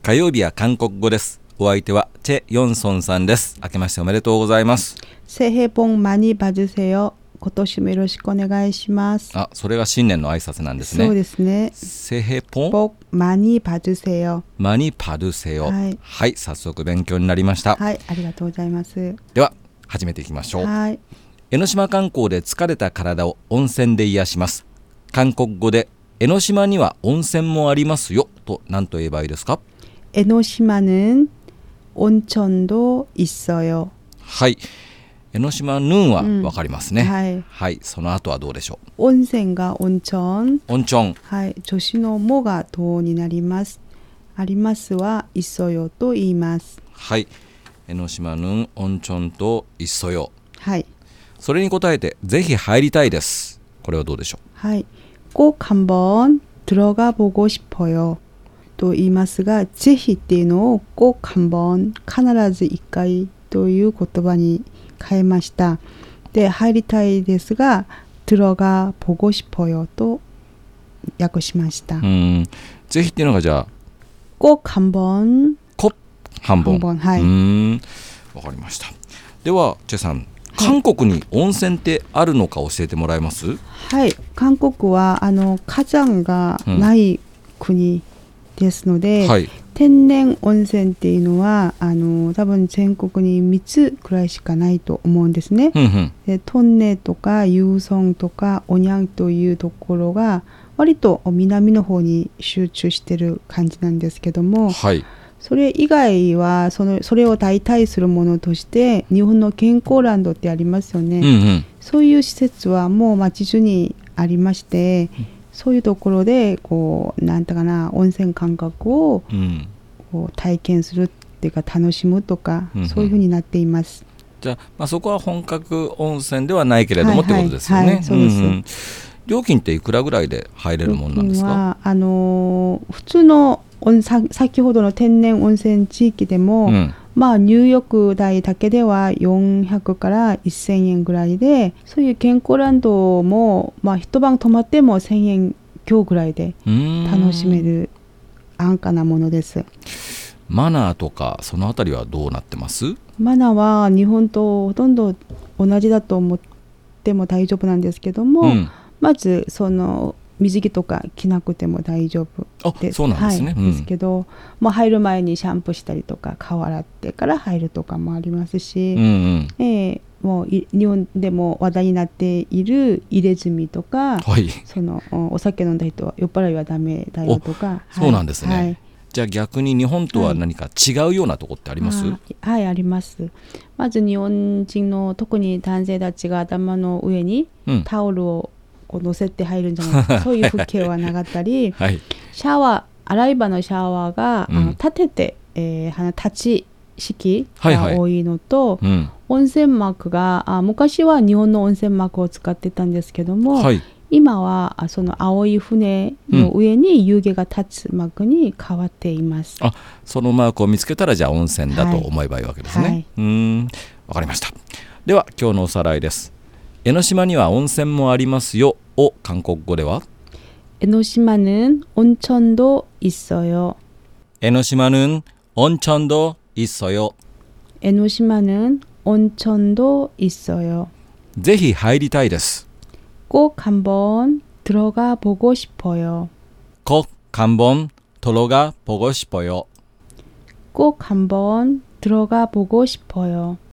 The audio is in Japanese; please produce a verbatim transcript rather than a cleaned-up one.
火曜日は韓国語です。お相手はチェ・ヨンソンさんです。明けましておめでとうございます。 새해 복 많이 받으세요。今年もよろしくお願いします。 あ、それが新年の挨拶なんですね。 そうですね。 새해 복 복 많이 받으세요。 많이 받으세요。 はい、 はい、早速勉強になりました。 はい、ありがとうございます。 では始めていきましょう。 はい、 江ノ島観光で疲れた体を温泉で癒します。韓国語で江ノ島には温泉もありますよと何と言えばいいですか？ 에노시마는 온천도 있어요。 はい、江ノ島ヌンはわかりますね、 うん、はい、 はい、その後はどうでしょう？ 温泉が温泉、 温泉、 はい、助詞のもが動になります。ありますは있어요と言います。 はい、江ノ島ヌン温泉と있어요。 はい、 それに答えてぜひ入りたいです。これはどうでしょう？ はい、꼭 한번 들어가 보고 싶어요と言いますが、ぜひっていうのを꼭 한번、必ず一回という言葉に変えました。で、入りたいですが、들어가 보고 싶어요と訳しました。 うーん、ぜひっていうのがじゃあ 꼭 한번、 꼭 한번、 한번、はい。 うーん、わかりました。ではチェさん、韓国に温泉ってあるのか教えてもらえます？ はい、韓国はあの火山がない国ですので、 うん、はい、 天然温泉っていうのはあの多分全国にみっつくらいしかないと思うんですね。 うんうん、 で、トンネとかユーソンとかオニャンというところが割と南の方に集中してる感じなんですけども、 はい、 それ以外はそのそれを代替するものとして日本の健康ランドってありますよね、 うんうん、 そういう施設はもう街中にありまして、そういうところでこうなんてかな、温泉感覚をこう体験するっていうか楽しむとか、うんうん、そういうふうになっています。 じゃあ、まあ、そこは本格温泉ではないけれども、はいはい、ってことですよね、 はい、そうです、うんうん、 料金っていくらぐらいで入れるものなんですか？ 料金はあのー、普通の温先ほどの天然温泉地域でも、うん、まあ入浴代だけではよんひゃくからせんえんぐらいで、そういう健康ランドも、まあ、一晩泊まってもせんえん強ぐらいで楽しめる安価なものです。 マナーとかそのあたりはどうなってます？ マナーは日本とほとんど同じだと思っても大丈夫なんですけども、うん、まずその水着とか着なくても大丈夫です。 そうなんですね、 はい、うん、ですけど、もう入る前にシャンプーしたりとか顔洗ってから入るとかもありますし、うんうん、えー、もう日本でも話題になっている入れ墨とか、はい、そのお酒飲んだ人は酔っ払いはダメだよとか。 そうなんですね、はい、じゃあ逆に日本とは何か違うようなとこってあります？ はい、はい、あります。まず日本人の特に男性たちが頭の上にタオルをこう乗せて入るんじゃないですか、うん、そういう風景はなかったり、はい、シャワー、洗い場のシャワーが、うん、あの立てて、えー、立ち式が多いのと、はいはい、うん、温泉幕があ昔は日本の温泉幕を使ってたんですけども、はい、今はその青い船の上に湯気が立つ幕に変わっています、 うん、あ、そのマークを見つけたらじゃあ温泉だと思えばいいわけですね、はいはい、うーん、わかりました。では今日のおさらいです。江ノ島には温泉もありますよを韓国語では？ 에노시마는 온천도 있어요。 에노시마는 온천도 있어요。 에노시마는 온천도 있어요。 ぜひ入りたいです。 꼭 한번 들어가 보고 싶어요。 꼭 한번 들어가 보고 싶어요。꼭 한번 들어가 보고 싶어요。